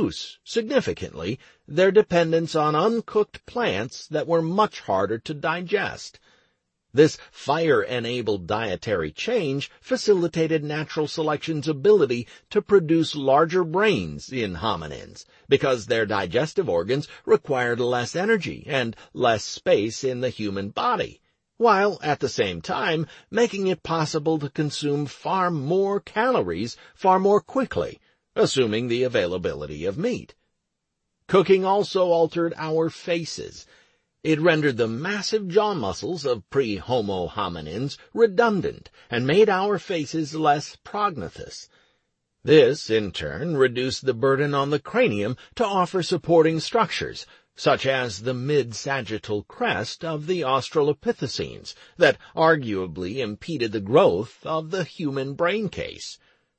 reduce, significantly, their dependence on uncooked plants that were much harder to digest. This fire-enabled dietary change facilitated natural selection's ability to produce larger brains in hominins, because their digestive organs required less energy and less space in the human body, while at the same time making it possible to consume far more calories far more quickly, assuming the availability of meat. Cooking also altered our faces. It rendered the massive jaw muscles of pre-Homo hominins redundant and made our faces less prognathous. This, in turn, reduced the burden on the cranium to offer supporting structures, such as the mid-sagittal crest of the Australopithecines, that arguably impeded the growth of the human brain case.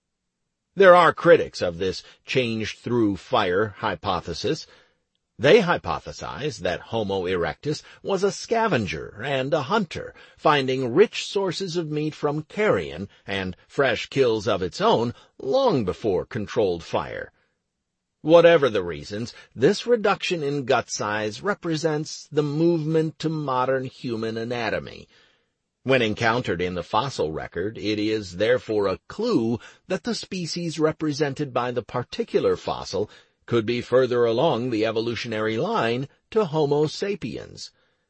There are critics of this change-through-fire hypothesis. They hypothesize that Homo erectus was a scavenger and a hunter, finding rich sources of meat from carrion and fresh kills of its own long before controlled fire. Whatever the reasons, this reduction in gut size represents the movement to modern human anatomy. When encountered in the fossil record, it is therefore a clue that the species represented by the particular fossil could be further along the evolutionary line to Homo sapiens.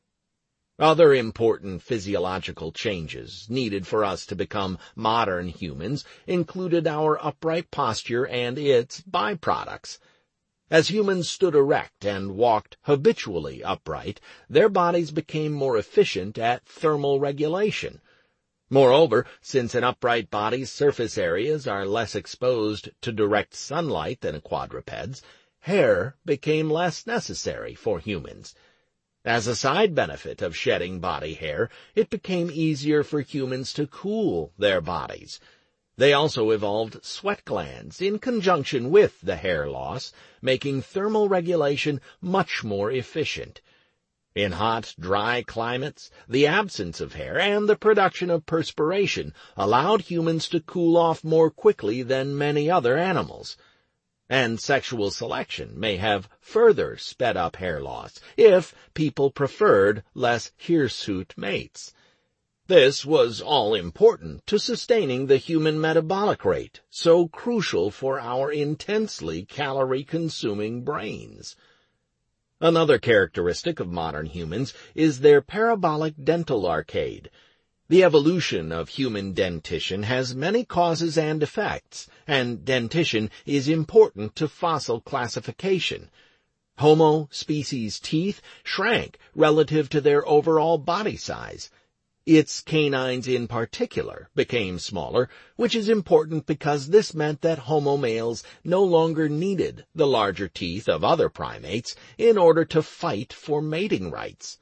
Other important physiological changes needed for us to become modern humans included our upright posture and its byproducts. As humans stood erect and walked habitually upright, their bodies became more efficient at thermal regulation. Moreover, since an upright body's surface areas are less exposed to direct sunlight than a quadruped's, hair became less necessary for humans. As a side benefit of shedding body hair, it became easier for humans to cool their bodies. They also evolved sweat glands in conjunction with the hair loss, making thermal regulation much more efficient. In hot, dry climates, the absence of hair and the production of perspiration allowed humans to cool off more quickly than many other animals. And sexual selection may have further sped up hair loss if people preferred less hirsute mates. This was all important to sustaining the human metabolic rate, so crucial for our intensely calorie-consuming brains. Another characteristic of modern humans is their parabolic dental arcade. The evolution of human dentition has many causes and effects, and dentition is important to fossil classification. Homo species teeth shrank relative to their overall body size. Its canines in particular became smaller, which is important because this meant that Homo males no longer needed the larger teeth of other primates in order to fight for mating rights.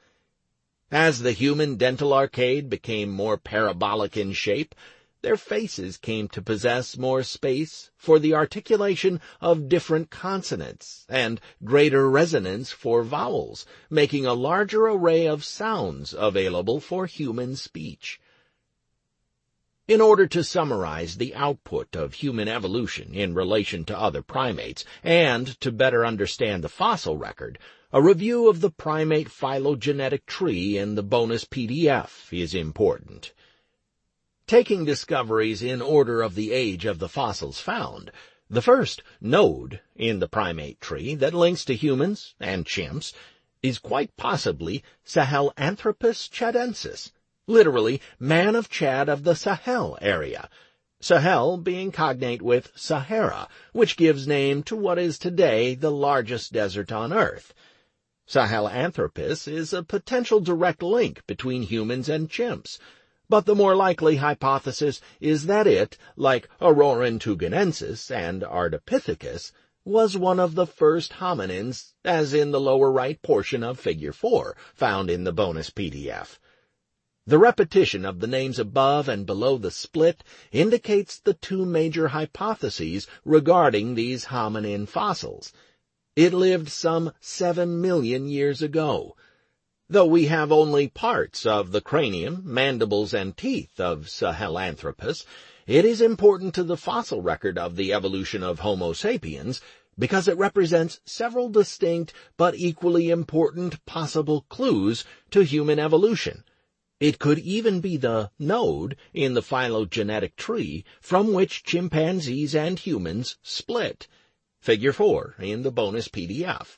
As the human dental arcade became more parabolic in shape, their faces came to possess more space for the articulation of different consonants and greater resonance for vowels, making a larger array of sounds available for human speech. In order to summarize the output of human evolution in relation to other primates, and to better understand the fossil record, a review of the primate phylogenetic tree in the bonus PDF is important. Taking discoveries in order of the age of the fossils found, the first node in the primate tree that links to humans and chimps is quite possibly Sahelanthropus chadensis, literally man of Chad of the Sahel area, Sahel being cognate with Sahara, which gives name to what is today the largest desert on Earth. Sahelanthropus is a potential direct link between humans and chimps, but the more likely hypothesis is that it, like Aurorantuganensis and Ardipithecus, was one of the first hominins, as in the lower right portion of Figure 4, found in the bonus PDF. The repetition of the names above and below the split indicates the two major hypotheses regarding these hominin fossils. It lived some 7 million years ago. Though we have only parts of the cranium, mandibles, and teeth of Sahelanthropus, it is important to the fossil record of the evolution of Homo sapiens because it represents several distinct but equally important possible clues to human evolution. It could even be the node in the phylogenetic tree from which chimpanzees and humans split. Figure 4 in the bonus PDF.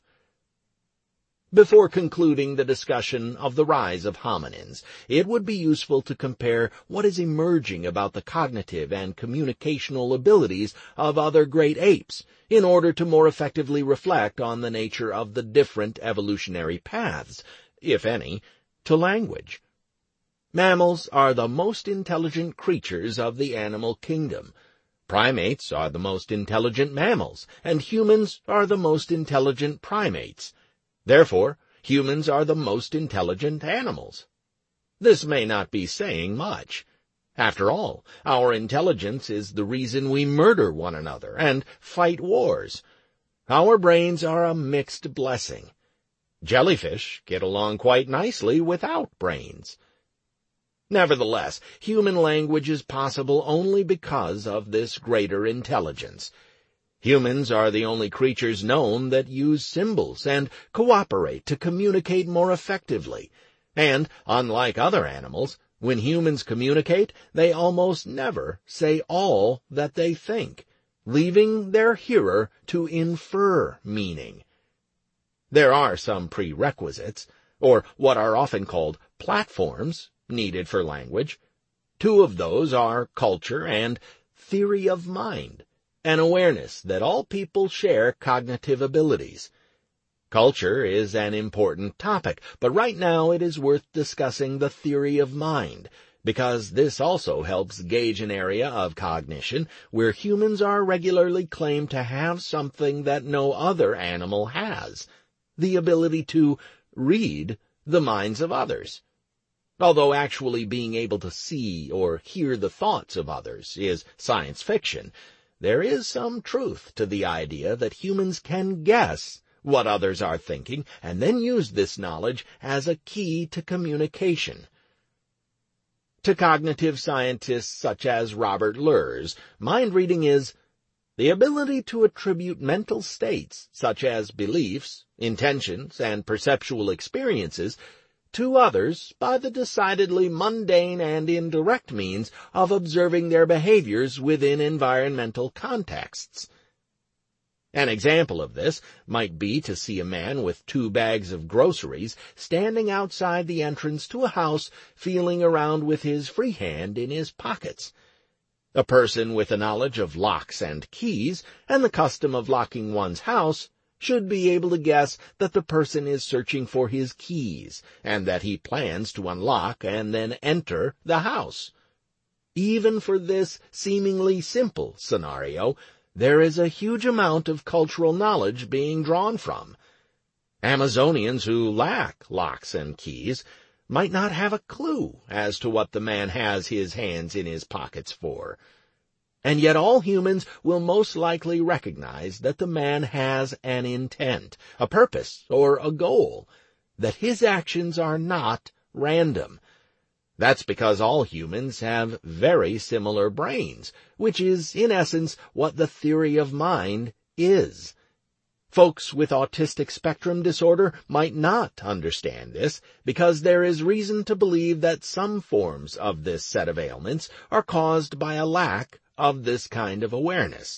Before concluding the discussion of the rise of hominins, it would be useful to compare what is emerging about the cognitive and communicational abilities of other great apes, in order to more effectively reflect on the nature of the different evolutionary paths, if any, to language. Mammals are the most intelligent creatures of the animal kingdom. Primates are the most intelligent mammals, and humans are the most intelligent primates. Therefore, humans are the most intelligent animals. This may not be saying much. After all, our intelligence is the reason we murder one another and fight wars. Our brains are a mixed blessing. Jellyfish get along quite nicely without brains. Nevertheless, human language is possible only because of this greater intelligence. Humans are the only creatures known that use symbols and cooperate to communicate more effectively. And, unlike other animals, when humans communicate, they almost never say all that they think, leaving their hearer to infer meaning. There are some prerequisites, or what are often called platforms, needed for language. Two of those are culture and theory of mind, an awareness that all people share cognitive abilities. Culture is an important topic, but right now it is worth discussing the theory of mind, because this also helps gauge an area of cognition where humans are regularly claimed to have something that no other animal has, the ability to read the minds of others. Although actually being able to see or hear the thoughts of others is science fiction, there is some truth to the idea that humans can guess what others are thinking and then use this knowledge as a key to communication. To cognitive scientists such as Robert Lurs, mind reading is the ability to attribute mental states such as beliefs, intentions, and perceptual experiences to others by the decidedly mundane and indirect means of observing their behaviors within environmental contexts. An example of this might be to see a man with 2 bags of groceries standing outside the entrance to a house feeling around with his free hand in his pockets. A person with a knowledge of locks and keys and the custom of locking one's house should be able to guess that the person is searching for his keys, and that he plans to unlock and then enter the house. Even for this seemingly simple scenario, there is a huge amount of cultural knowledge being drawn from. Amazonians who lack locks and keys might not have a clue as to what the man has his hands in his pockets for. And yet all humans will most likely recognize that the man has an intent, a purpose, or a goal, that his actions are not random. That's because all humans have very similar brains, which is, in essence, what the theory of mind is. Folks with autistic spectrum disorder might not understand this, because there is reason to believe that some forms of this set of ailments are caused by a lack of this kind of awareness.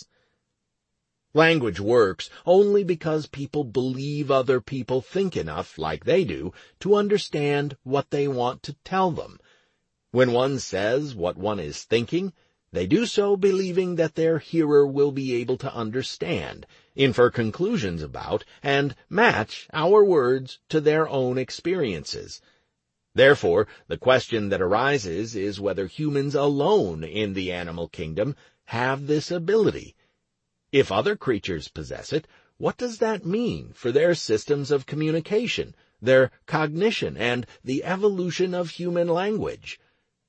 Language works only because people believe other people think enough like they do to understand what they want to tell them. When one says what one is thinking, they do so believing that their hearer will be able to understand, infer conclusions about, and match our words to their own experiences. Therefore, the question that arises is whether humans alone in the animal kingdom have this ability. If other creatures possess it, what does that mean for their systems of communication, their cognition, and the evolution of human language?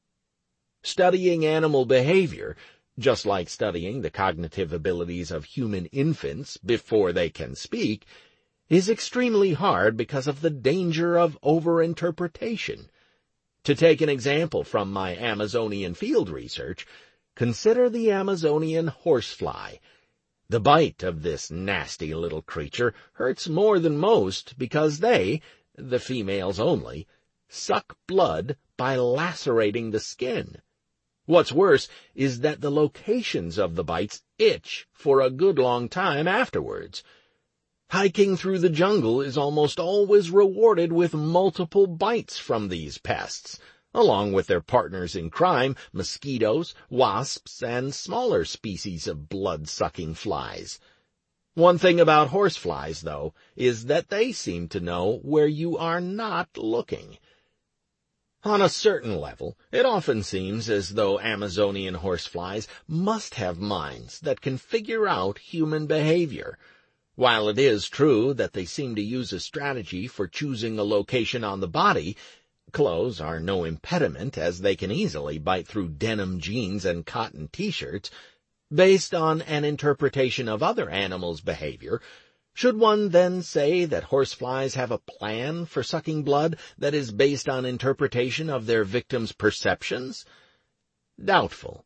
Studying animal behavior, just like studying the cognitive abilities of human infants before they can speak, is extremely hard because of the danger of overinterpretation. To take an example from my Amazonian field research, consider the Amazonian horsefly. The bite of this nasty little creature hurts more than most because they, the females only, suck blood by lacerating the skin. What's worse is that the locations of the bites itch for a good long time afterwards. Hiking through the jungle is almost always rewarded with multiple bites from these pests, along with their partners in crime, mosquitoes, wasps, and smaller species of blood-sucking flies. One thing about horseflies, though, is that they seem to know where you are not looking. On a certain level, it often seems as though Amazonian horseflies must have minds that can figure out human behavior. While it is true that they seem to use a strategy for choosing a location on the body, clothes are no impediment, as they can easily bite through denim jeans and cotton t-shirts. Based on an interpretation of other animals' behavior, should one then say that horseflies have a plan for sucking blood that is based on interpretation of their victims' perceptions? Doubtful.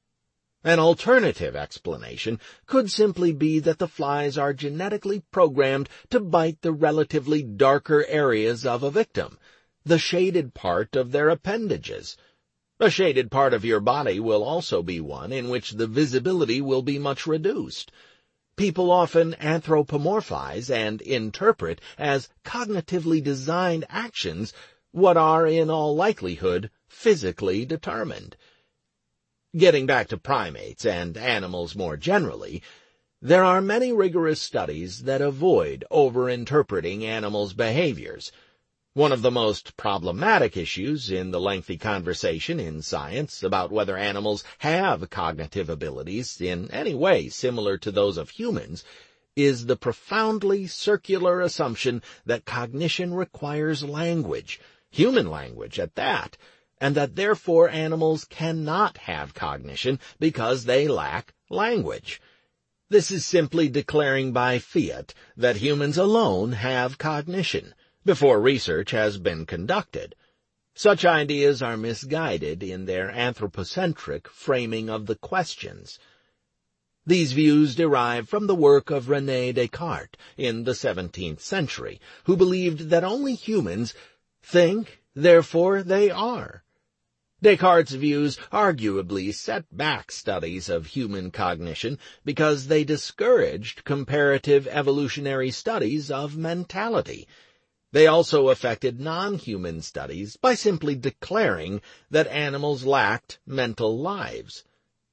An alternative explanation could simply be that the flies are genetically programmed to bite the relatively darker areas of a victim, the shaded part of their appendages. A shaded part of your body will also be one in which the visibility will be much reduced. People often anthropomorphize and interpret as cognitively designed actions what are in all likelihood physically determined. Getting back to primates and animals more generally, there are many rigorous studies that avoid over-interpreting animals' behaviors. One of the most problematic issues in the lengthy conversation in science about whether animals have cognitive abilities in any way similar to those of humans is the profoundly circular assumption that cognition requires language, human language at that, and that therefore animals cannot have cognition because they lack language. This is simply declaring by fiat that humans alone have cognition, before research has been conducted. Such ideas are misguided in their anthropocentric framing of the questions. These views derive from the work of René Descartes in the 17th century, who believed that only humans think, therefore they are. Descartes' views arguably set back studies of human cognition because they discouraged comparative evolutionary studies of mentality. They also affected non-human studies by simply declaring that animals lacked mental lives.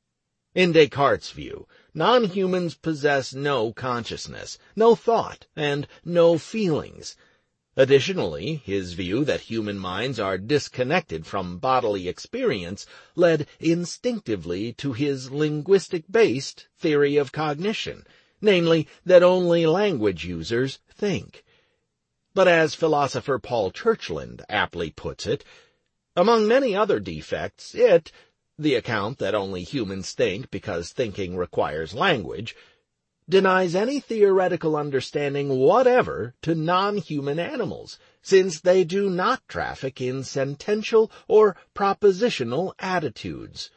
In Descartes' view, non-humans possess no consciousness, no thought, and no feelings. Additionally, his view that human minds are disconnected from bodily experience led instinctively to his linguistic-based theory of cognition, namely that only language users think. But as philosopher Paul Churchland aptly puts it, among many other defects, the account that only humans think because thinking requires language, denies any theoretical understanding whatever to non-human animals, since they do not traffic in sentential or propositional attitudes.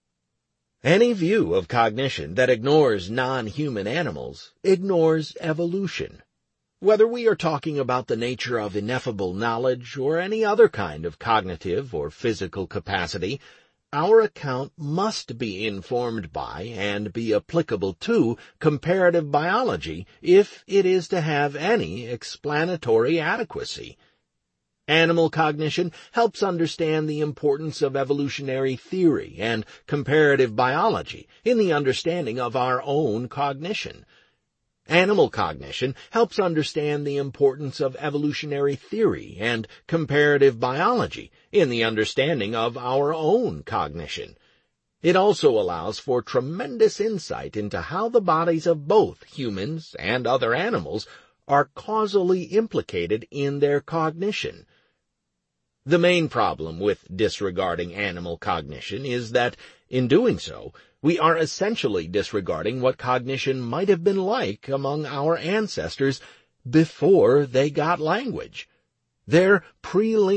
Any view of cognition that ignores non-human animals ignores evolution. Whether we are talking about the nature of ineffable knowledge or any other kind of cognitive or physical capacity, our account must be informed by and be applicable to comparative biology if it is to have any explanatory adequacy. Animal cognition helps understand the importance of evolutionary theory and comparative biology in the understanding of our own cognition. Animal cognition helps understand the importance of evolutionary theory and comparative biology in the understanding of our own cognition. It also allows for tremendous insight into how the bodies of both humans and other animals are causally implicated in their cognition. The main problem with disregarding animal cognition is that, in doing so, we are essentially disregarding what cognition might have been like among our ancestors before they got language. Their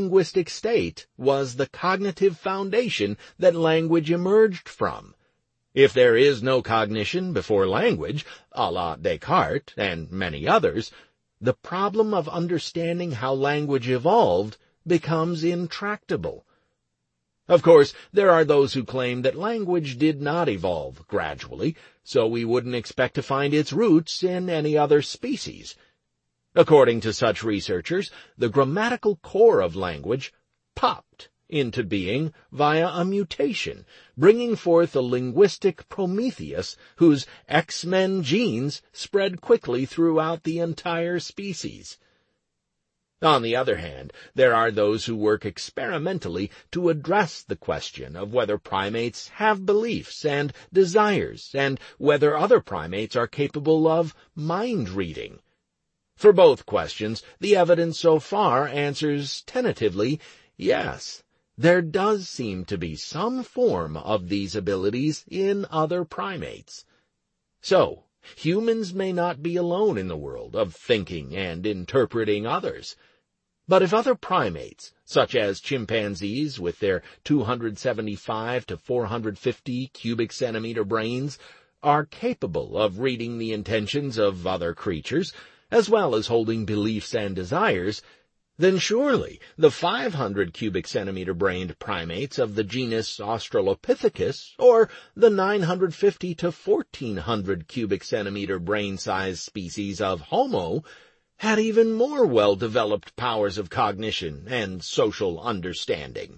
pre-linguistic state was the cognitive foundation that language emerged from. If there is no cognition before language, a la Descartes and many others, the problem of understanding how language evolved becomes intractable. Of course, there are those who claim that language did not evolve gradually, so we wouldn't expect to find its roots in any other species. According to such researchers, the grammatical core of language popped into being via a mutation, bringing forth a linguistic Prometheus whose X-Men genes spread quickly throughout the entire species. On the other hand, there are those who work experimentally to address the question of whether primates have beliefs and desires, and whether other primates are capable of mind-reading. For both questions, the evidence so far answers tentatively yes. There does seem to be some form of these abilities in other primates. So, humans may not be alone in the world of thinking and interpreting others. But if other primates, such as chimpanzees with their 275 to 450 cubic centimeter brains, are capable of reading the intentions of other creatures, as well as holding beliefs and desires, then surely the 500 cubic centimeter brained primates of the genus Australopithecus, or the 950 to 1400 cubic centimeter brain size species of Homo, had even more well-developed powers of cognition and social understanding.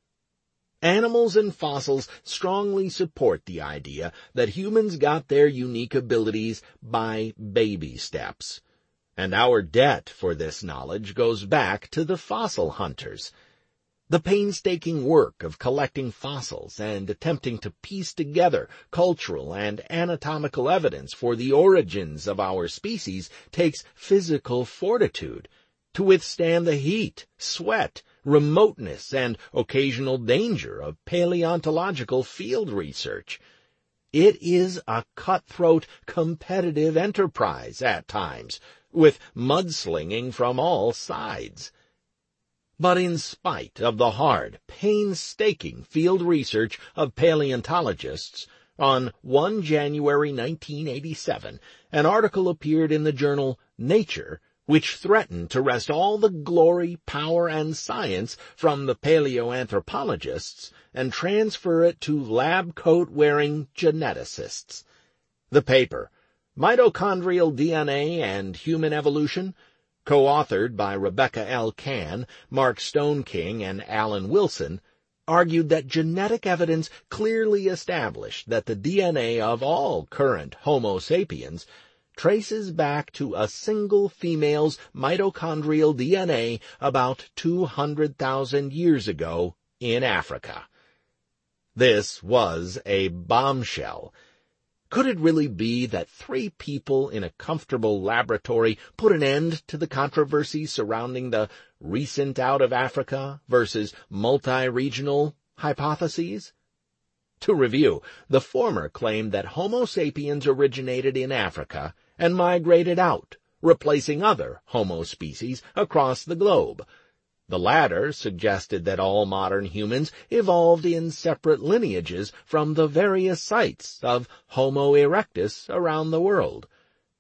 Animals and fossils strongly support the idea that humans got their unique abilities by baby steps. And our debt for this knowledge goes back to the fossil hunters. The painstaking work of collecting fossils and attempting to piece together cultural and anatomical evidence for the origins of our species takes physical fortitude to withstand the heat, sweat, remoteness, and occasional danger of paleontological field research. It is a cutthroat, competitive enterprise at times, with mudslinging from all sides. But in spite of the hard, painstaking field research of paleontologists, on 1 January 1987, an article appeared in the journal Nature, which threatened to wrest all the glory, power, and science from the paleoanthropologists and transfer it to lab coat-wearing geneticists. The paper, Mitochondrial DNA and Human Evolution, co-authored by Rebecca L. Cann, Mark Stoneking, and Alan Wilson, argued that genetic evidence clearly established that the DNA of all current Homo sapiens traces back to a single female's mitochondrial DNA about 200,000 years ago in Africa. This was a bombshell. Could it really be that 3 people in a comfortable laboratory put an end to the controversy surrounding the recent out of Africa versus multi-regional hypotheses? To review, the former claimed that Homo sapiens originated in Africa and migrated out, replacing other Homo species across the globe. The latter suggested that all modern humans evolved in separate lineages from the various sites of Homo erectus around the world.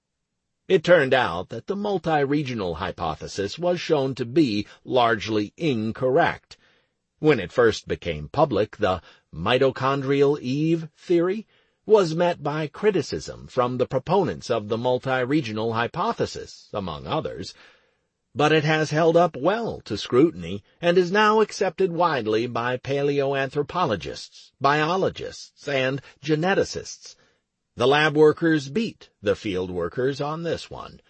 It turned out that the multi-regional hypothesis was shown to be largely incorrect. When it first became public, the mitochondrial Eve theory was met by criticism from the proponents of the multi-regional hypothesis, among others. But it has held up well to scrutiny and is now accepted widely by paleoanthropologists, biologists, and geneticists. The lab workers beat the field workers on this one.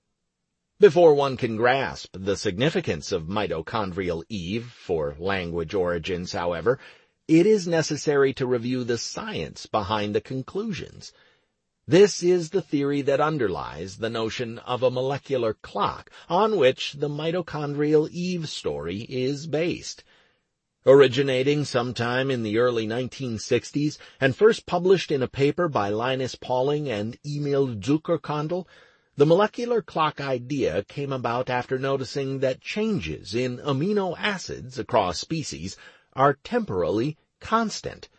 Before one can grasp the significance of mitochondrial Eve for language origins, however, it is necessary to review the science behind the conclusions. This is the theory that underlies the notion of a molecular clock on which the mitochondrial Eve story is based. Originating sometime in the early 1960s and first published in a paper by Linus Pauling and Emil Zuckerkandl, the molecular clock idea came about after noticing that changes in amino acids across species are temporally constant.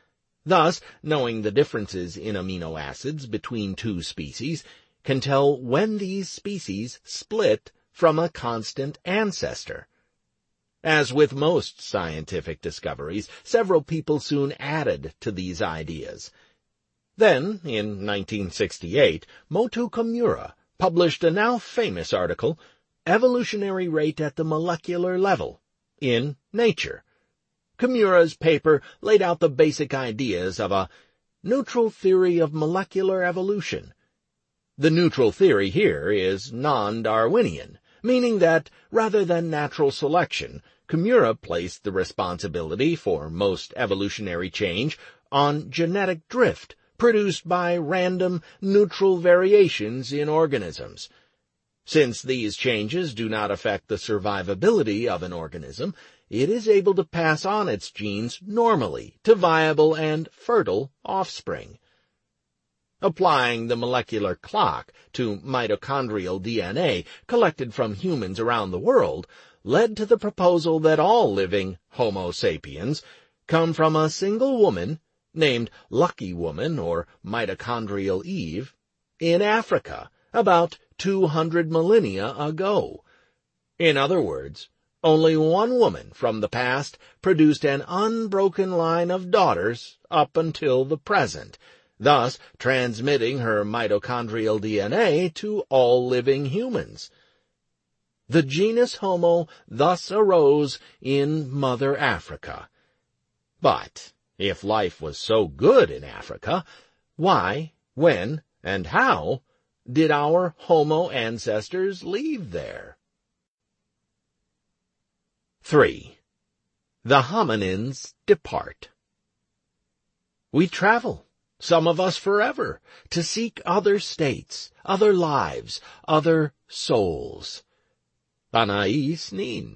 Thus, knowing the differences in amino acids between two species can tell when these species split from a constant ancestor. As with most scientific discoveries, several people soon added to these ideas. Then, in 1968, Moto Komura published a now famous article, Evolutionary Rate at the Molecular Level, in Nature. Komura's paper laid out the basic ideas of a neutral theory of molecular evolution. The neutral theory here is non-Darwinian, meaning that, rather than natural selection, Komura placed the responsibility for most evolutionary change on genetic drift, produced by random, neutral variations in organisms. Since these changes do not affect the survivability of an organism, it is able to pass on its genes normally to viable and fertile offspring. Applying the molecular clock to mitochondrial DNA collected from humans around the world led to the proposal that all living Homo sapiens come from a single woman named Lucky Woman or Mitochondrial Eve in Africa about 200 millennia ago. In other words, only one woman from the past produced an unbroken line of daughters up until the present, thus transmitting her mitochondrial DNA to all living humans. The genus Homo thus arose in Mother Africa. But if life was so good in Africa, why, when, and how did our Homo ancestors leave there? 3. The hominins depart. We travel, some of us forever, to seek other states, other lives, other souls. Anais Nin.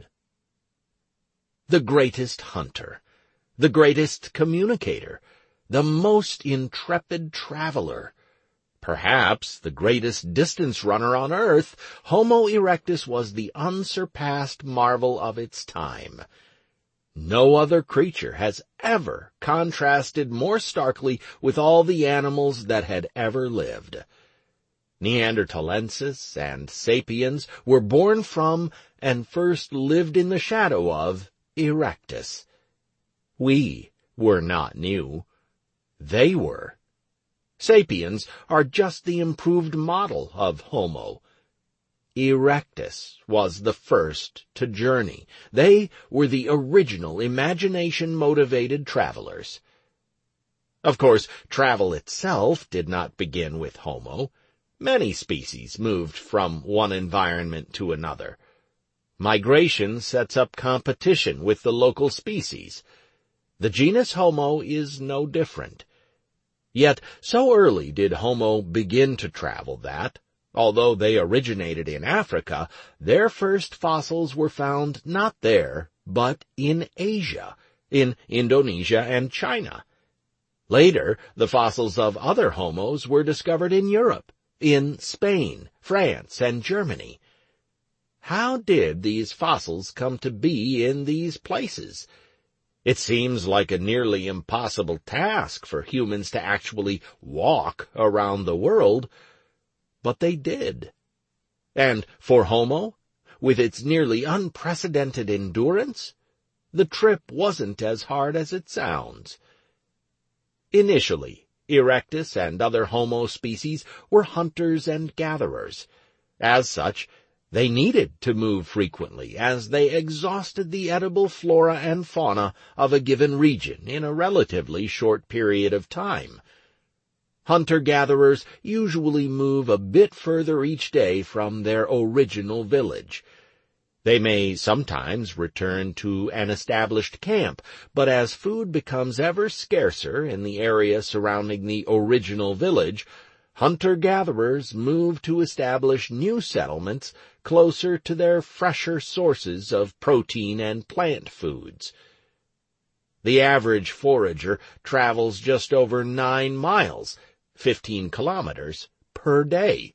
The greatest hunter, the greatest communicator, the most intrepid traveler, perhaps the greatest distance runner on earth, Homo erectus was the unsurpassed marvel of its time. No other creature has ever contrasted more starkly with all the animals that had ever lived. Neanderthalensis and sapiens were born from and first lived in the shadow of Erectus. We were not new. They were. Sapiens are just the improved model of Homo. Erectus was the first to journey. They were the original imagination-motivated travelers. Of course, travel itself did not begin with Homo. Many species moved from one environment to another. Migration sets up competition with the local species. The genus Homo is no different. Yet, so early did Homo begin to travel that, although they originated in Africa, their first fossils were found not there, but in Asia, in Indonesia and China. Later, the fossils of other Homos were discovered in Europe, in Spain, France, and Germany. How did these fossils come to be in these places? It seems like a nearly impossible task for humans to actually walk around the world, but they did. And for Homo, with its nearly unprecedented endurance, the trip wasn't as hard as it sounds. Initially, Erectus and other Homo species were hunters and gatherers. As such, they needed to move frequently as they exhausted the edible flora and fauna of a given region in a relatively short period of time. Hunter-gatherers usually move a bit further each day from their original village. They may sometimes return to an established camp, but as food becomes ever scarcer in the area surrounding the original village, hunter-gatherers move to establish new settlements closer to their fresher sources of protein and plant foods. The average forager travels just over 9 miles, 15 kilometers, per day.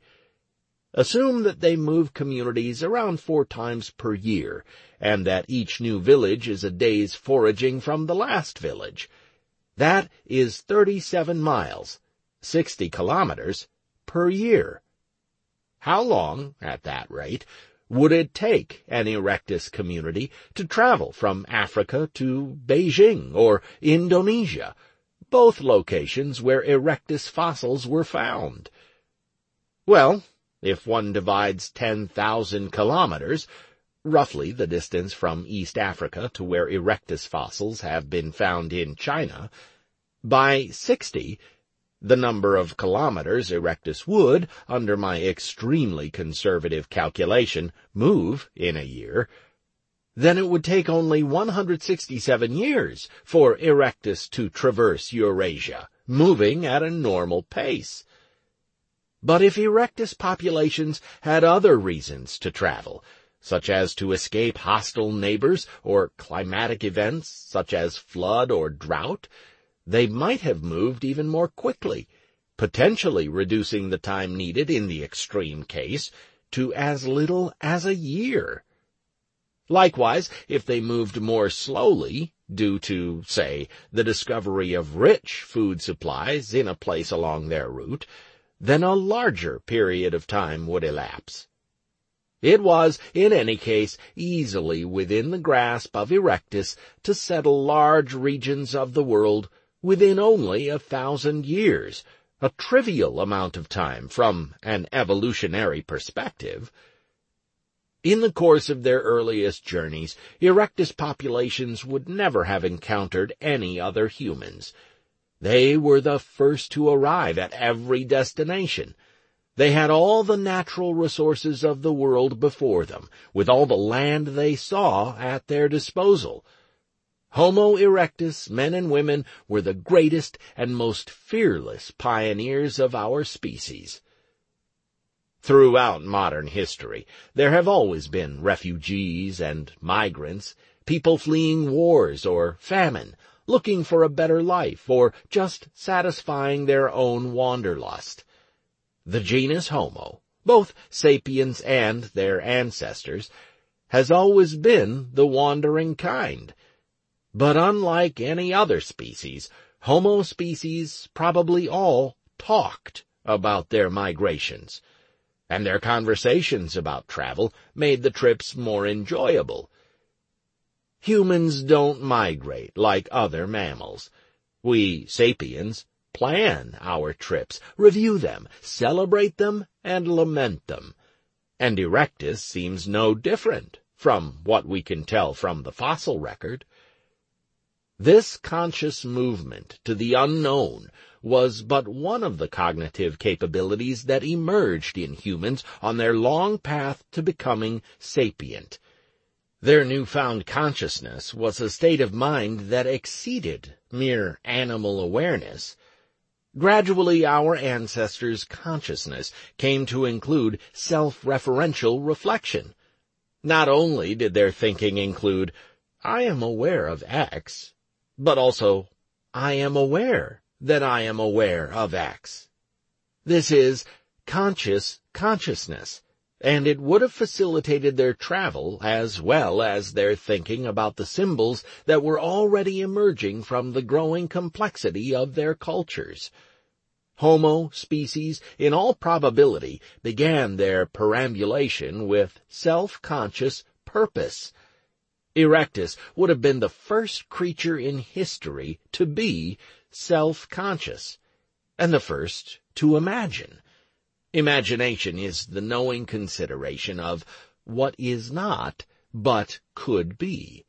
Assume that they move communities around 4 times per year, and that each new village is a day's foraging from the last village. That is 37 miles, 60 kilometers, per year. How long, at that rate, would it take an Erectus community to travel from Africa to Beijing or Indonesia, both locations where Erectus fossils were found? Well, if one divides 10,000 kilometers, roughly the distance from East Africa to where Erectus fossils have been found in China, by 60, the number of kilometers Erectus would, under my extremely conservative calculation, move in a year, then it would take only 167 years for Erectus to traverse Eurasia, moving at a normal pace. But if Erectus populations had other reasons to travel, such as to escape hostile neighbors or climatic events such as flood or drought, they might have moved even more quickly, potentially reducing the time needed in the extreme case to as little as a year. Likewise, if they moved more slowly, due to, say, the discovery of rich food supplies in a place along their route, then a larger period of time would elapse. It was, in any case, easily within the grasp of Erectus to settle large regions of the world within only 1,000 years, a trivial amount of time from an evolutionary perspective. In the course of their earliest journeys, Erectus populations would never have encountered any other humans. They were the first to arrive at every destination. They had all the natural resources of the world before them, with all the land they saw at their disposal. Homo erectus, men and women, were the greatest and most fearless pioneers of our species. Throughout modern history, there have always been refugees and migrants, people fleeing wars or famine, looking for a better life, or just satisfying their own wanderlust. The genus Homo, both sapiens and their ancestors, has always been the wandering kind. But unlike any other species, Homo species probably all talked about their migrations, and their conversations about travel made the trips more enjoyable. Humans don't migrate like other mammals. We sapiens plan our trips, review them, celebrate them, and lament them. And Erectus seems no different from what we can tell from the fossil record. This conscious movement to the unknown was but one of the cognitive capabilities that emerged in humans on their long path to becoming sapient. Their newfound consciousness was a state of mind that exceeded mere animal awareness. Gradually, our ancestors' consciousness came to include self-referential reflection. Not only did their thinking include, I am aware of X, but also, I am aware that I am aware of X. This is conscious consciousness, and it would have facilitated their travel as well as their thinking about the symbols that were already emerging from the growing complexity of their cultures. Homo species, in all probability, began their perambulation with self-conscious purpose. Erectus would have been the first creature in history to be self-conscious, and the first to imagine. Imagination is the knowing consideration of what is not, but could be.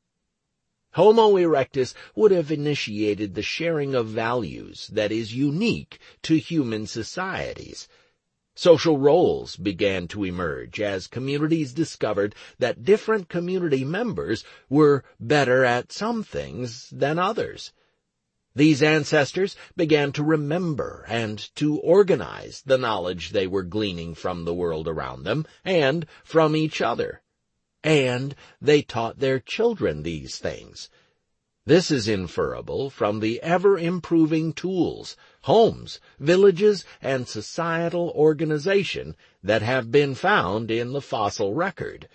Homo erectus would have initiated the sharing of values that is unique to human societies. Social roles began to emerge as communities discovered that different community members were better at some things than others. These ancestors began to remember and to organize the knowledge they were gleaning from the world around them and from each other. And they taught their children these things. This is inferable from the ever-improving tools, homes, villages, and societal organization that have been found in the fossil record.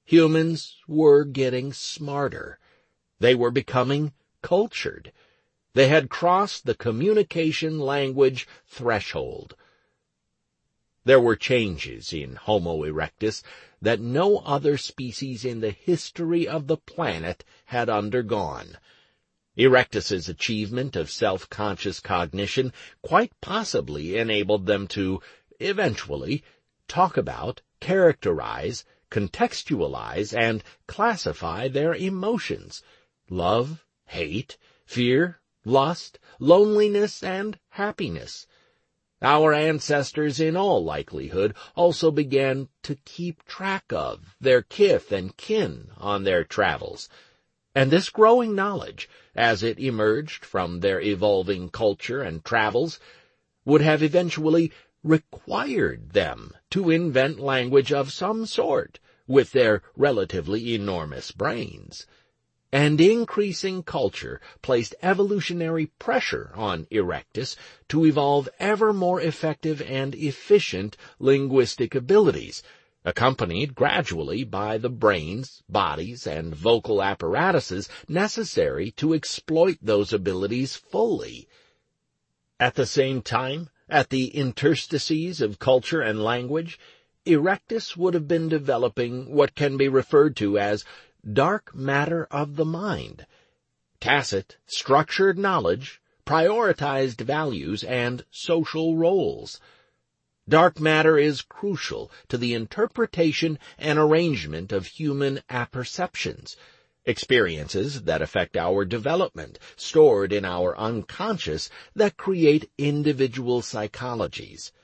Humans were getting smarter. They were becoming cultured. They had crossed the communication language threshold. There were changes in Homo erectus that no other species in the history of the planet had undergone. Erectus's achievement of self-conscious cognition quite possibly enabled them to, eventually, talk about, characterize, contextualize, and classify their emotions: love, hate, fear, lust, loneliness, and happiness. Our ancestors, in all likelihood, also began to keep track of their kith and kin on their travels, and this growing knowledge, as it emerged from their evolving culture and travels, would have eventually required them to invent language of some sort with their relatively enormous brains. And increasing culture placed evolutionary pressure on Erectus to evolve ever more effective and efficient linguistic abilities, accompanied gradually by the brains, bodies, and vocal apparatuses necessary to exploit those abilities fully. At the same time, at the interstices of culture and language, Erectus would have been developing what can be referred to as dark matter of the mind: tacit, structured knowledge, prioritized values, and social roles. Dark matter is crucial to the interpretation and arrangement of human apperceptions, experiences that affect our development, stored in our unconscious, that create individual psychologies.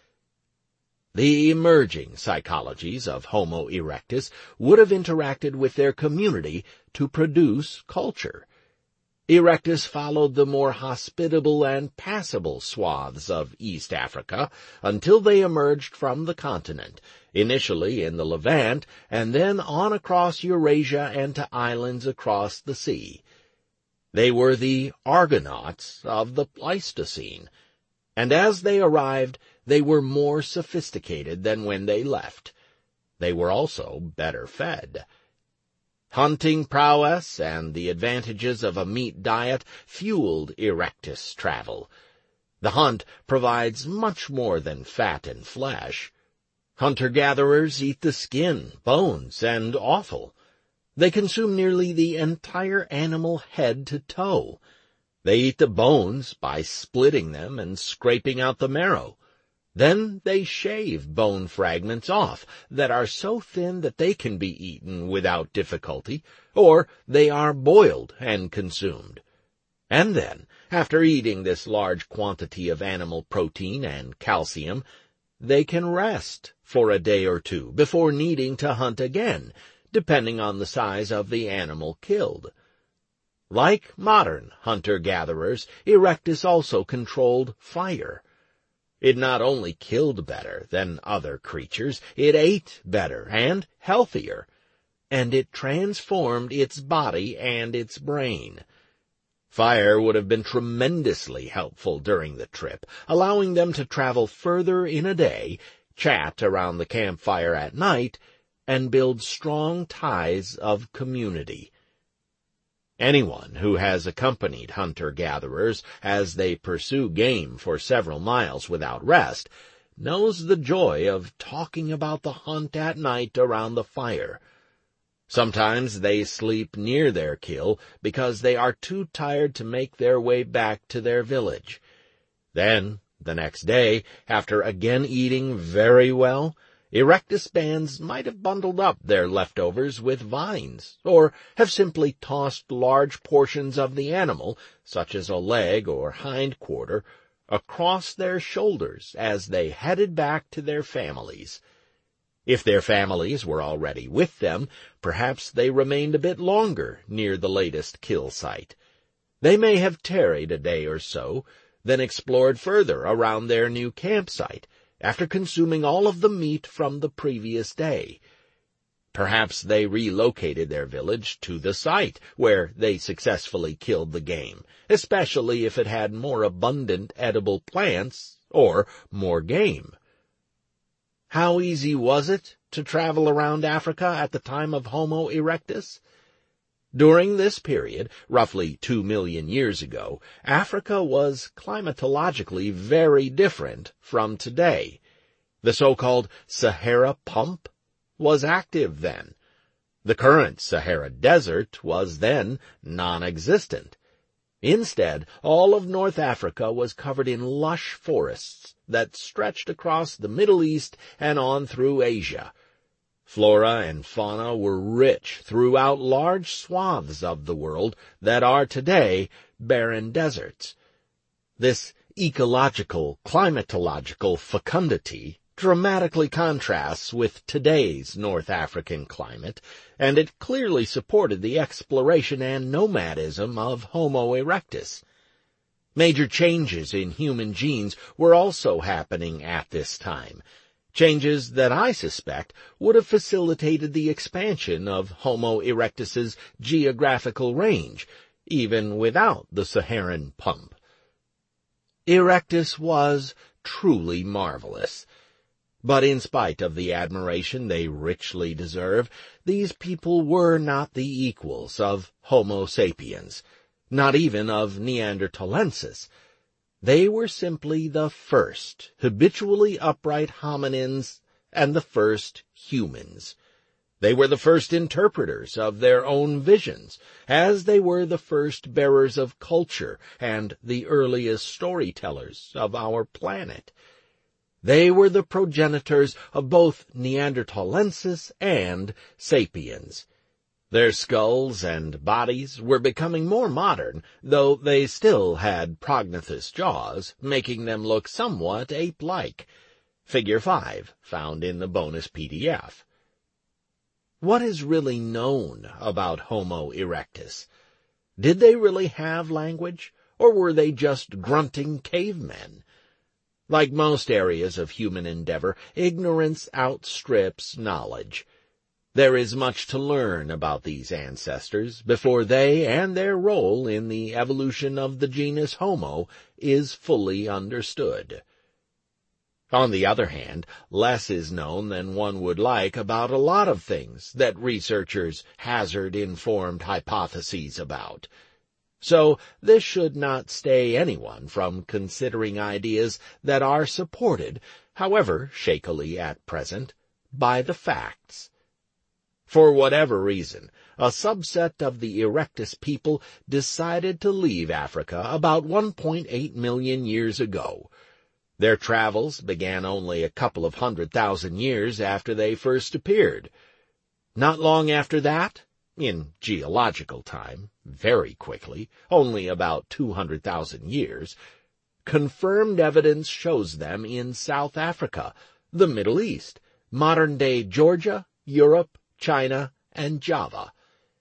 The emerging psychologies of Homo erectus would have interacted with their community to produce culture. Erectus followed the more hospitable and passable swaths of East Africa until they emerged from the continent, initially in the Levant, and then on across Eurasia and to islands across the sea. They were the Argonauts of the Pleistocene, and as they arrived, they were more sophisticated than when they left. They were also better fed. Hunting prowess and the advantages of a meat diet fueled Erectus travel. The hunt provides much more than fat and flesh. Hunter-gatherers eat the skin, bones, and offal. They consume nearly the entire animal head to toe. They eat the bones by splitting them and scraping out the marrow. Then they shave bone fragments off that are so thin that they can be eaten without difficulty, or they are boiled and consumed. And then, after eating this large quantity of animal protein and calcium, they can rest for a day or two before needing to hunt again, depending on the size of the animal killed. Like modern hunter-gatherers, Erectus also controlled fire. It not only killed better than other creatures, it ate better and healthier, and it transformed its body and its brain. Fire would have been tremendously helpful during the trip, allowing them to travel further in a day, chat around the campfire at night, and build strong ties of community. Anyone who has accompanied hunter-gatherers as they pursue game for several miles without rest knows the joy of talking about the hunt at night around the fire. Sometimes they sleep near their kill because they are too tired to make their way back to their village. Then, the next day, after again eating very well, Erectus bands might have bundled up their leftovers with vines, or have simply tossed large portions of the animal, such as a leg or hind quarter, across their shoulders as they headed back to their families. If their families were already with them, perhaps they remained a bit longer near the latest kill site. They may have tarried a day or so, then explored further around their new campsite, after consuming all of the meat from the previous day. Perhaps they relocated their village to the site where they successfully killed the game, especially if it had more abundant edible plants or more game. How easy was it to travel around Africa at the time of Homo erectus? During this period, roughly 2 million years ago, Africa was climatologically very different from today. The so-called Sahara Pump was active then. The current Sahara Desert was then non-existent. Instead, all of North Africa was covered in lush forests that stretched across the Middle East and on through Asia. Flora and fauna were rich throughout large swaths of the world that are today barren deserts. This ecological, climatological fecundity dramatically contrasts with today's North African climate, and it clearly supported the exploration and nomadism of Homo erectus. Major changes in human genes were also happening at this time, changes that I suspect would have facilitated the expansion of Homo erectus's geographical range, even without the Saharan pump. Erectus was truly marvelous. But in spite of the admiration they richly deserve, these people were not the equals of Homo sapiens, not even of Neanderthalensis. They were simply the first habitually upright hominins and the first humans. They were the first interpreters of their own visions, as they were the first bearers of culture and the earliest storytellers of our planet. They were the progenitors of both Neanderthalensis and sapiens. Their skulls and bodies were becoming more modern, though they still had prognathous jaws, making them look somewhat ape-like. Figure 5, found in the bonus PDF. What is really known about Homo erectus? Did they really have language, or were they just grunting cavemen? Like most areas of human endeavor, ignorance outstrips knowledge. There is much to learn about these ancestors before they and their role in the evolution of the genus Homo is fully understood. On the other hand, less is known than one would like about a lot of things that researchers hazard informed hypotheses about. So this should not stay anyone from considering ideas that are supported, however shakily at present, by the facts. For whatever reason, a subset of the Erectus people decided to leave Africa about 1.8 million years ago. Their travels began only a couple of 100,000 years after they first appeared. Not long after that, in geological time, very quickly, only about 200,000 years, confirmed evidence shows them in South Africa, the Middle East, modern-day Georgia, Europe, China, and Java.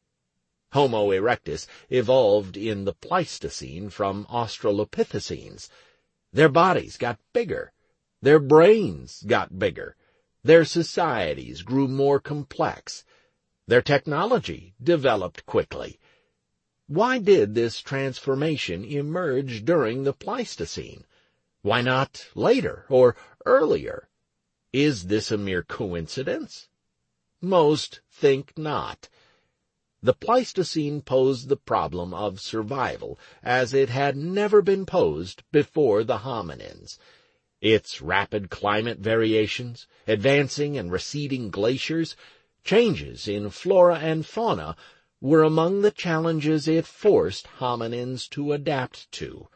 Homo erectus evolved in the Pleistocene from Australopithecines. Their bodies got bigger. Their brains got bigger. Their societies grew more complex. Their technology developed quickly. Why did this transformation emerge during the Pleistocene? Why not later or earlier? Is this a mere coincidence? Most think not. The Pleistocene posed the problem of survival as it had never been posed before the hominins. Its rapid climate variations, advancing and receding glaciers, changes in flora and fauna were among the challenges it forced hominins to adapt to.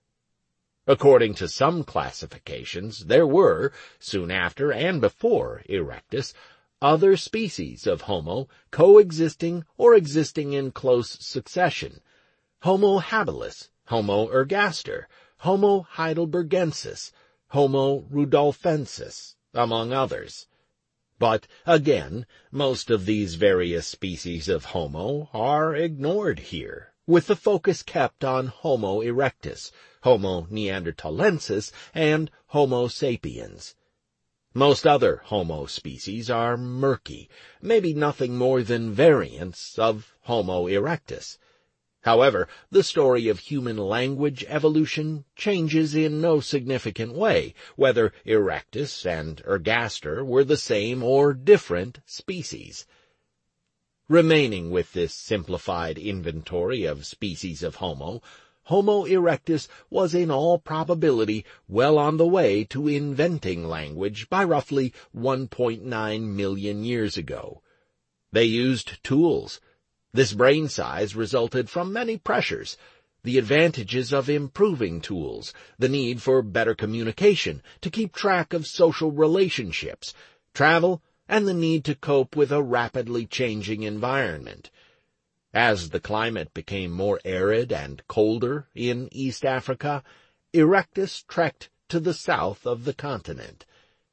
According to some classifications, there were, soon after and before Erectus, other species of Homo coexisting or existing in close succession: Homo habilis, Homo ergaster, Homo heidelbergensis, Homo rudolfensis, among others. But, again, most of these various species of Homo are ignored here, with the focus kept on Homo erectus, Homo neanderthalensis, and Homo sapiens. Most other Homo species are murky, maybe nothing more than variants of Homo erectus. However, the story of human language evolution changes in no significant way, whether Erectus and Ergaster were the same or different species. Remaining with this simplified inventory of species of Homo, Homo erectus was in all probability well on the way to inventing language by roughly 1.9 million years ago. They used tools. This brain size resulted from many pressures: the advantages of improving tools, the need for better communication to keep track of social relationships, travel, and the need to cope with a rapidly changing environment. As the climate became more arid and colder in East Africa, Erectus trekked to the south of the continent.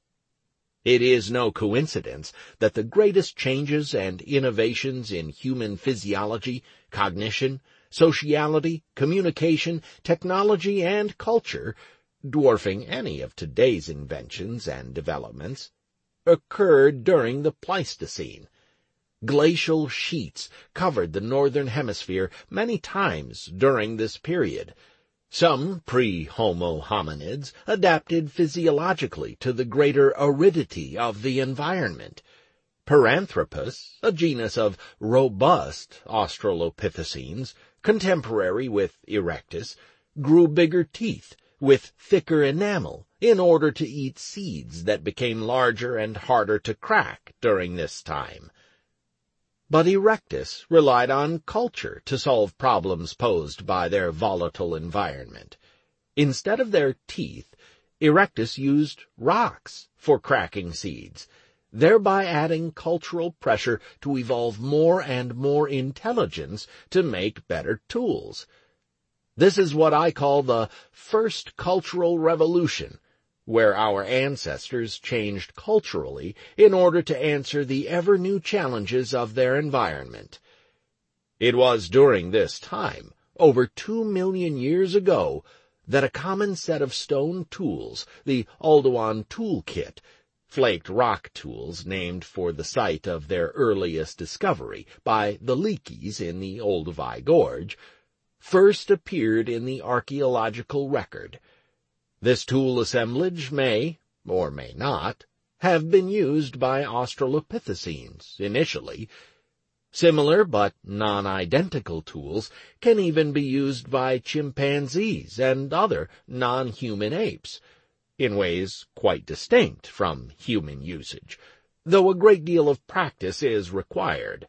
It is no coincidence that the greatest changes and innovations in human physiology, cognition, sociality, communication, technology, and culture, dwarfing any of today's inventions and developments, occurred during the Pleistocene. Glacial sheets covered the northern hemisphere many times during this period. Some pre-Homo hominids adapted physiologically to the greater aridity of the environment. Paranthropus, a genus of robust Australopithecines, contemporary with Erectus, grew bigger teeth with thicker enamel in order to eat seeds that became larger and harder to crack during this time. But Erectus relied on culture to solve problems posed by their volatile environment. Instead of their teeth, Erectus used rocks for cracking seeds, thereby adding cultural pressure to evolve more and more intelligence to make better tools. This is what I call the first cultural revolution, where our ancestors changed culturally in order to answer the ever-new challenges of their environment. It was during this time, over 2 million years ago, that a common set of stone tools, the Aldewan tool kit, flaked rock tools named for the site of their earliest discovery by the Leakeys in the Olduvai Gorge, first appeared in the archaeological record. This tool assemblage may, or may not, have been used by Australopithecines initially. Similar but non-identical tools can even be used by chimpanzees and other non-human apes, in ways quite distinct from human usage, though a great deal of practice is required.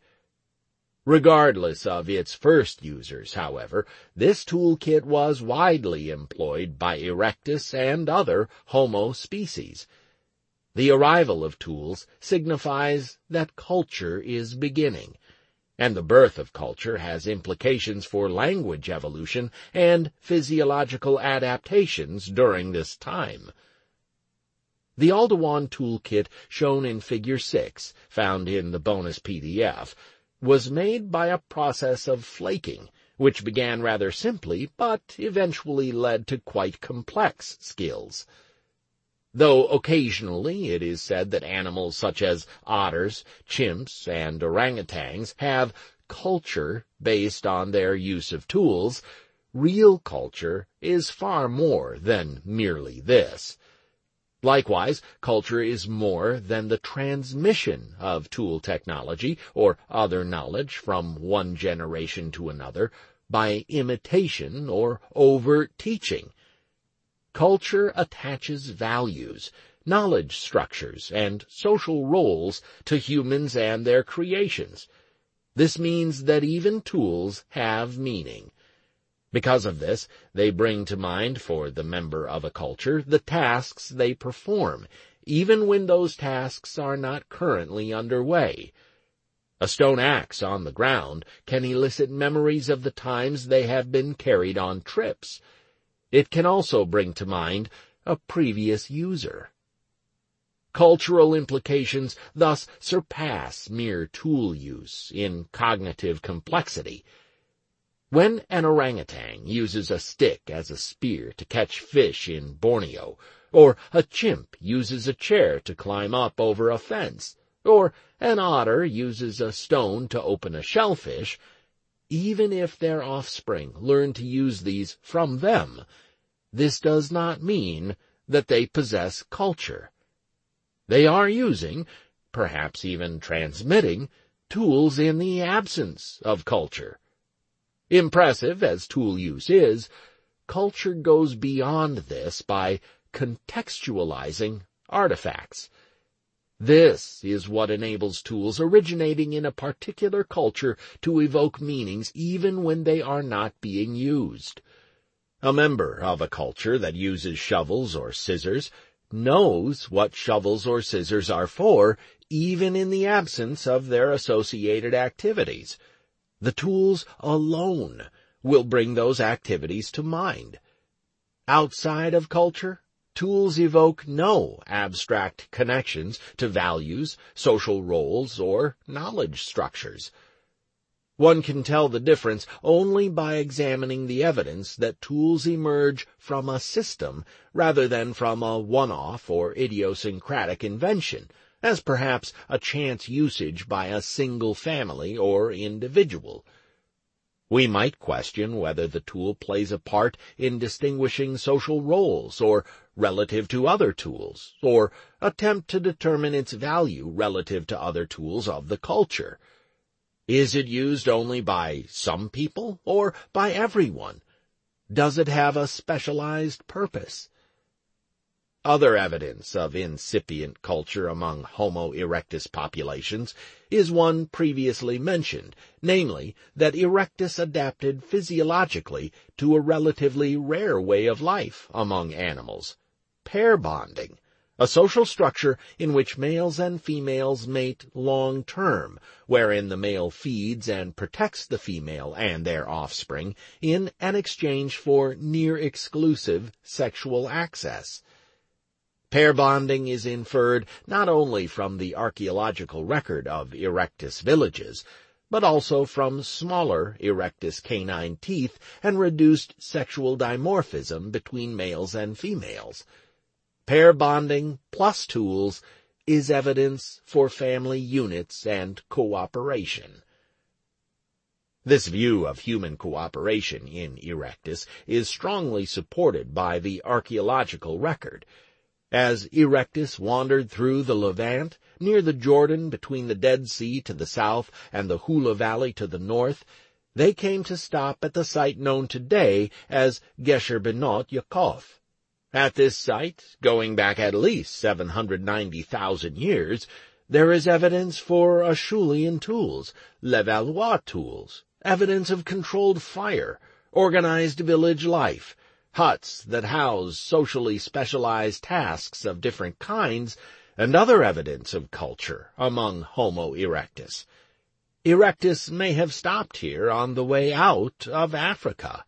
Regardless of its first users, however, this toolkit was widely employed by Erectus and other Homo species. The arrival of tools signifies that culture is beginning, and the birth of culture has implications for language evolution and physiological adaptations during this time. The Aldewan toolkit shown in Figure 6, found in the bonus PDF, was made by a process of flaking, which began rather simply but eventually led to quite complex skills. Though occasionally it is said that animals such as otters, chimps, and orangutans have culture based on their use of tools, real culture is far more than merely this. Likewise, culture is more than the transmission of tool technology or other knowledge from one generation to another by imitation or overt teaching. Culture attaches values, knowledge structures, and social roles to humans and their creations. This means that even tools have meaning. Because of this, they bring to mind for the member of a culture the tasks they perform, even when those tasks are not currently underway. A stone axe on the ground can elicit memories of the times they have been carried on trips. It can also bring to mind a previous user. Cultural implications thus surpass mere tool use in cognitive complexity. When an orangutan uses a stick as a spear to catch fish in Borneo, or a chimp uses a chair to climb up over a fence, or an otter uses a stone to open a shellfish, even if their offspring learn to use these from them, this does not mean that they possess culture. They are using, perhaps even transmitting, tools in the absence of culture. Impressive as tool use is, culture goes beyond this by contextualizing artifacts. This is what enables tools originating in a particular culture to evoke meanings even when they are not being used. A member of a culture that uses shovels or scissors knows what shovels or scissors are for, even in the absence of their associated activities. The tools alone will bring those activities to mind. Outside of culture, tools evoke no abstract connections to values, social roles, or knowledge structures. One can tell the difference only by examining the evidence that tools emerge from a system rather than from a one-off or idiosyncratic invention, as perhaps a chance usage by a single family or individual. We might question whether the tool plays a part in distinguishing social roles or relative to other tools, or attempt to determine its value relative to other tools of the culture. Is it used only by some people or by everyone? Does it have a specialized purpose? Other evidence of incipient culture among Homo erectus populations is one previously mentioned, namely that erectus adapted physiologically to a relatively rare way of life among animals, pair bonding, a social structure in which males and females mate long-term, wherein the male feeds and protects the female and their offspring in an exchange for near-exclusive sexual access. Pair bonding is inferred not only from the archaeological record of erectus villages, but also from smaller erectus canine teeth and reduced sexual dimorphism between males and females. Pair bonding plus tools is evidence for family units and cooperation. This view of human cooperation in erectus is strongly supported by the archaeological record. As erectus wandered through the Levant, near the Jordan between the Dead Sea to the south and the Hula Valley to the north, they came to stop at the site known today as Gesher Benot Yaakov. At this site, going back at least 790,000 years, there is evidence for Acheulean tools, Levallois tools, evidence of controlled fire, organized village life, huts that house socially specialized tasks of different kinds, and other evidence of culture among Homo erectus. Erectus may have stopped here on the way out of Africa.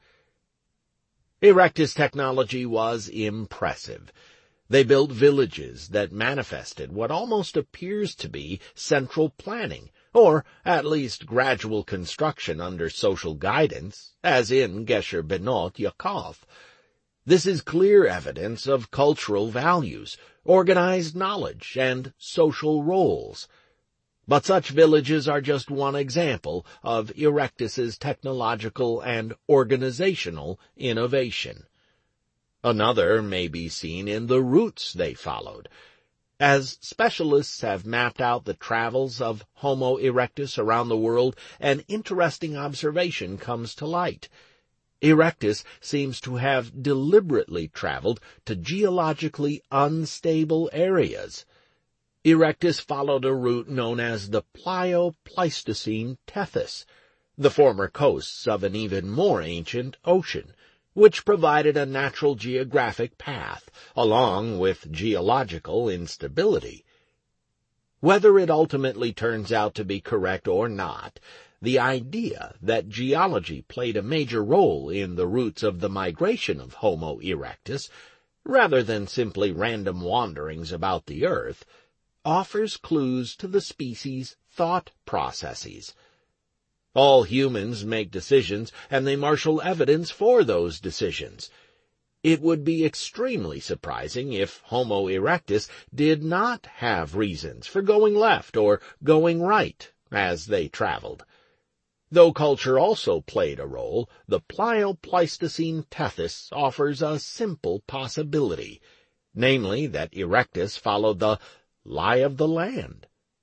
Erectus technology was impressive. They built villages that manifested what almost appears to be central planning, or at least gradual construction under social guidance, as in Gesher Benot Yaakov. This is clear evidence of cultural values, organized knowledge, and social roles. But such villages are just one example of erectus's technological and organizational innovation. Another may be seen in the routes they followed. As specialists have mapped out the travels of Homo erectus around the world, an interesting observation comes to light. Erectus seems to have deliberately traveled to geologically unstable areas. Erectus followed a route known as the Plio-Pleistocene Tethys, the former coasts of an even more ancient ocean, which provided a natural geographic path, along with geological instability. Whether it ultimately turns out to be correct or not, the idea that geology played a major role in the routes of the migration of Homo erectus, rather than simply random wanderings about the earth, offers clues to the species' thought processes. All humans make decisions, and they marshal evidence for those decisions. It would be extremely surprising if Homo erectus did not have reasons for going left or going right as they traveled. Though culture also played a role, the Plio-Pleistocene Tethys offers a simple possibility, namely that erectus followed the lie of the land.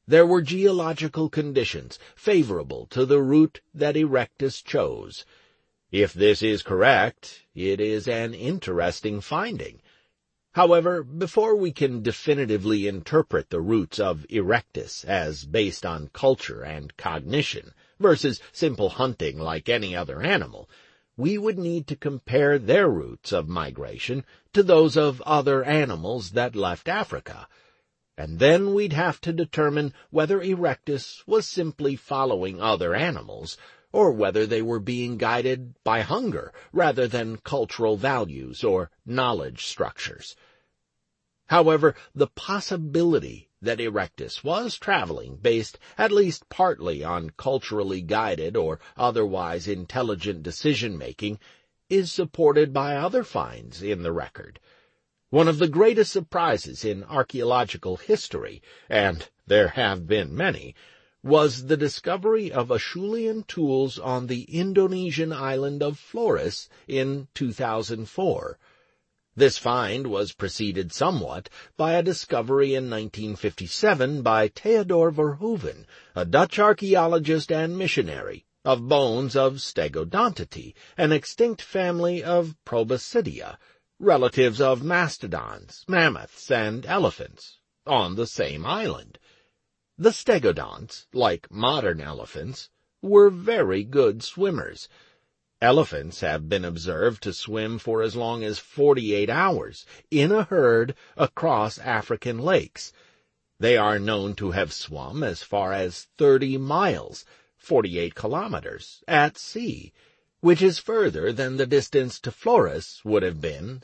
There were geological conditions favorable to the route that Erectus chose. If this is correct, it is an interesting finding. However, before we can definitively interpret the routes of Erectus as based on culture and cognition versus simple hunting like any other animal, we would need to compare their routes of migration to those of other animals that left Africa. And then we'd have to determine whether Erectus was simply following other animals, or whether they were being guided by hunger rather than cultural values or knowledge structures. However, the possibility that Erectus was traveling based at least partly on culturally guided or otherwise intelligent decision-making is supported by other finds in the record. One of the greatest surprises in archaeological history, and there have been many, was the discovery of Acheulean tools on the Indonesian island of Flores in 2004. This find was preceded somewhat by a discovery in 1957 by Theodor Verhoeven, a Dutch archaeologist and missionary, of bones of Stegodontidi, an extinct family of Proboscidea, relatives of mastodons, mammoths, and elephants, on the same island. The stegodonts, like modern elephants, were very good swimmers. Elephants have been observed to swim for as long as 48 hours in a herd across African lakes. They are known to have swum as far as 30 miles, 48 kilometers, at sea, which is further than the distance to Flores would have been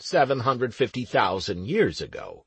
750,000 years ago.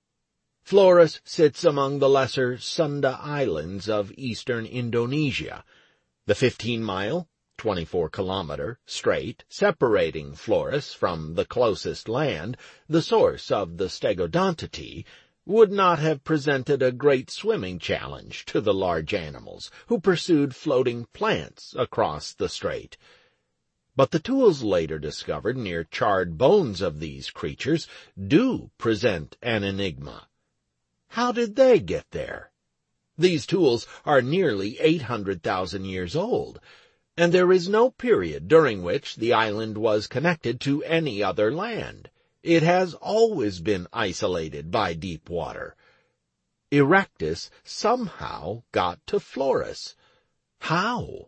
Flores sits among the lesser Sunda Islands of eastern Indonesia. The 15-mile, 24-kilometer strait separating Flores from the closest land, the source of the Stegodontidi, would not have presented a great swimming challenge to the large animals who pursued floating plants across the strait. But the tools later discovered near charred bones of these creatures do present an enigma. How did they get there? These tools are nearly 800,000 years old, and there is no period during which the island was connected to any other land. It has always been isolated by deep water. Erectus somehow got to Flores. How?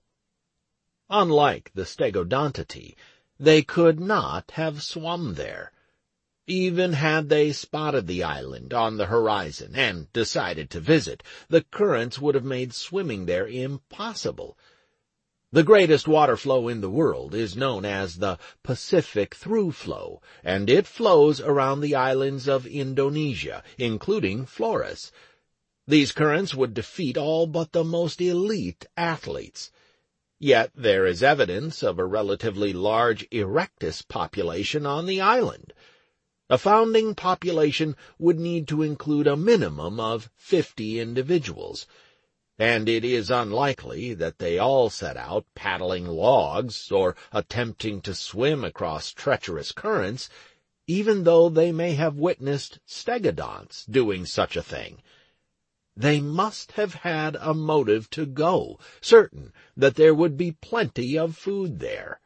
Unlike the Stegodontidi, they could not have swum there. Even had they spotted the island on the horizon and decided to visit, the currents would have made swimming there impossible. The greatest water flow in the world is known as the Pacific Through Flow, and it flows around the islands of Indonesia, including Flores. These currents would defeat all but the most elite athletes. Yet there is evidence of a relatively large Erectus population on the island. A founding population would need to include a minimum of 50 individuals, and it is unlikely that they all set out paddling logs or attempting to swim across treacherous currents, even though they may have witnessed stegodonts doing such a thing. They must have had a motive to go, certain that there would be plenty of food there.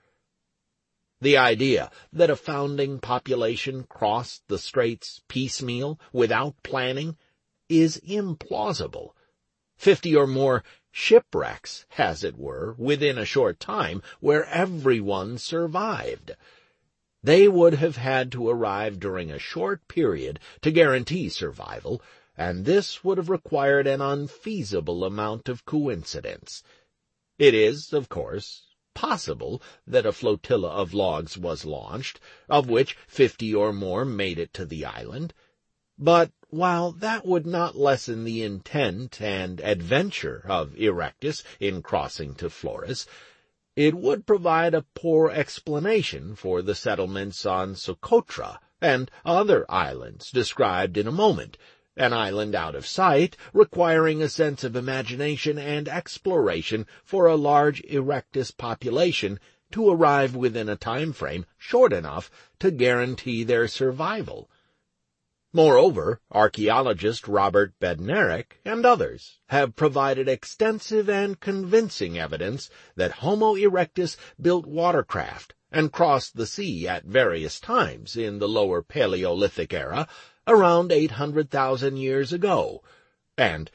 The idea that a founding population crossed the straits piecemeal without planning is implausible. 50 or more shipwrecks, as it were, within a short time, where everyone survived. They would have had to arrive during a short period to guarantee survival, and this would have required an unfeasible amount of coincidence. It is, of course, possible that a flotilla of logs was launched, of which 50 or more made it to the island. But while that would not lessen the intent and adventure of Erectus in crossing to Flores, it would provide a poor explanation for the settlements on Socotra and other islands described in a moment, an island out of sight, requiring a sense of imagination and exploration for a large Erectus population to arrive within a time frame short enough to guarantee their survival. Moreover, archaeologist Robert Bednarik and others have provided extensive and convincing evidence that Homo erectus built watercraft and crossed the sea at various times in the lower Paleolithic era around 800,000 years ago, and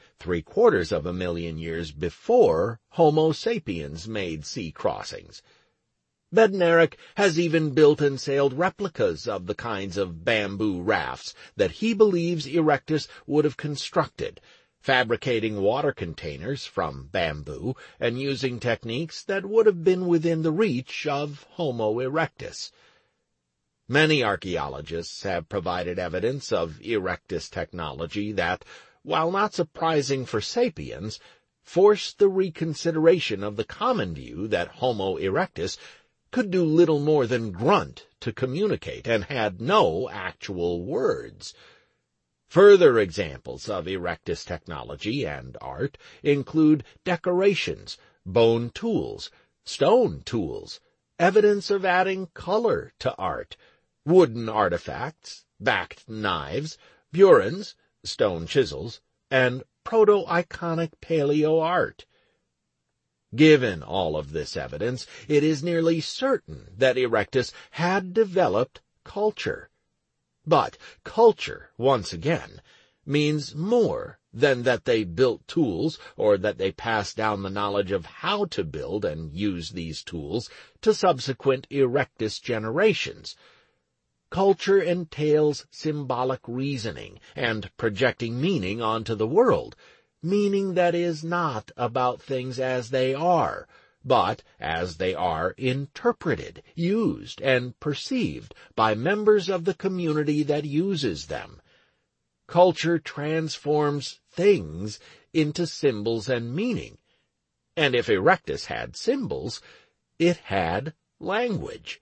750,000 years before Homo sapiens made sea crossings. Bednarik has even built and sailed replicas of the kinds of bamboo rafts that he believes Erectus would have constructed, fabricating water containers from bamboo and using techniques that would have been within the reach of Homo erectus. Many archaeologists have provided evidence of Erectus technology that, while not surprising for sapiens, forced the reconsideration of the common view that Homo erectus could do little more than grunt to communicate and had no actual words. Further examples of Erectus technology and art include decorations, bone tools, stone tools, evidence of adding color to art, wooden artifacts, backed knives, burins, stone chisels, and proto-iconic paleo art. Given all of this evidence, it is nearly certain that Erectus had developed culture. But culture, once again, means more than that they built tools or that they passed down the knowledge of how to build and use these tools to subsequent Erectus generations. Culture entails symbolic reasoning and projecting meaning onto the world, meaning that is not about things as they are, but as they are interpreted, used, and perceived by members of the community that uses them. Culture transforms things into symbols and meaning, and if Erectus had symbols, it had language.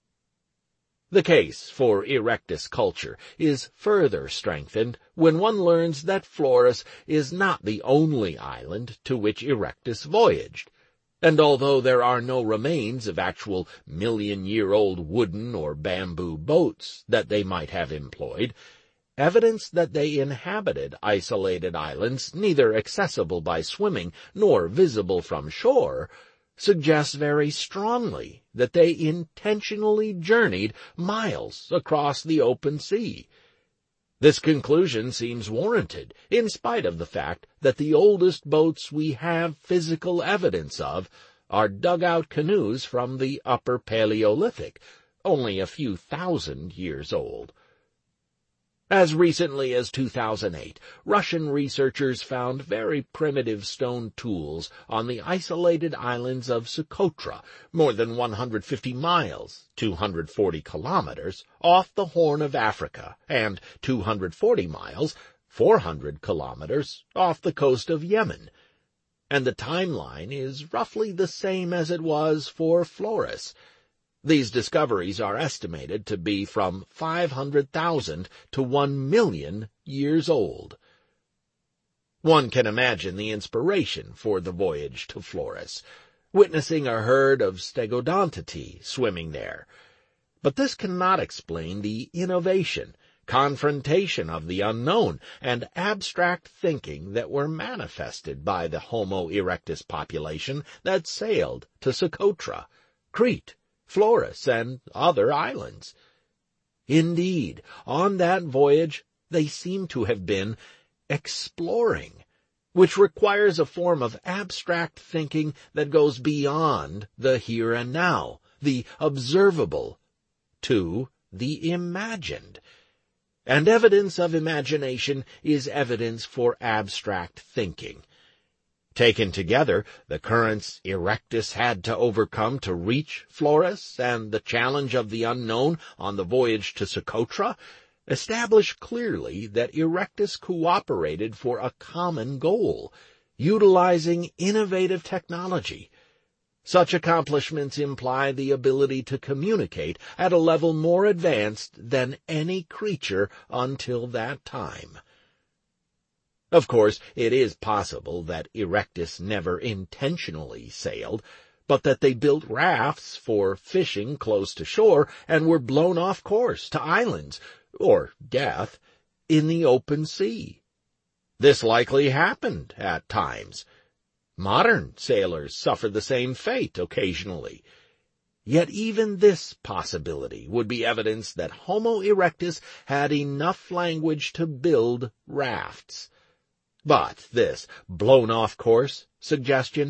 The case for Erectus culture is further strengthened when one learns that Flores is not the only island to which Erectus voyaged, and although there are no remains of actual million-year-old wooden or bamboo boats that they might have employed, evidence that they inhabited isolated islands neither accessible by swimming nor visible from shore suggests very strongly that they intentionally journeyed miles across the open sea. This conclusion seems warranted, in spite of the fact that the oldest boats we have physical evidence of are dugout canoes from the Upper Paleolithic, only a few thousand years old. As recently as 2008, Russian researchers found very primitive stone tools on the isolated islands of Socotra, more than 150 miles, 240 kilometers, off the Horn of Africa, and 240 miles, 400 kilometers, off the coast of Yemen. And the timeline is roughly the same as it was for Flores. These discoveries are estimated to be from 500,000 to 1 million years old. One can imagine the inspiration for the voyage to Flores, witnessing a herd of stegodontidi swimming there. But this cannot explain the innovation, confrontation of the unknown, and abstract thinking that were manifested by the Homo erectus population that sailed to Socotra, Crete, Flores, and other islands. Indeed, on that voyage they seem to have been exploring, which requires a form of abstract thinking that goes beyond the here and now, the observable, to the imagined. And evidence of imagination is evidence for abstract thinking. Taken together, the currents Erectus had to overcome to reach Flores and the challenge of the unknown on the voyage to Socotra establish clearly that Erectus cooperated for a common goal, utilizing innovative technology. Such accomplishments imply the ability to communicate at a level more advanced than any creature until that time. Of course, it is possible that Erectus never intentionally sailed, but that they built rafts for fishing close to shore and were blown off course to islands, or death, in the open sea. This likely happened at times. Modern sailors suffer the same fate occasionally. Yet even this possibility would be evidence that Homo erectus had enough language to build rafts. But this blown-off course suggestion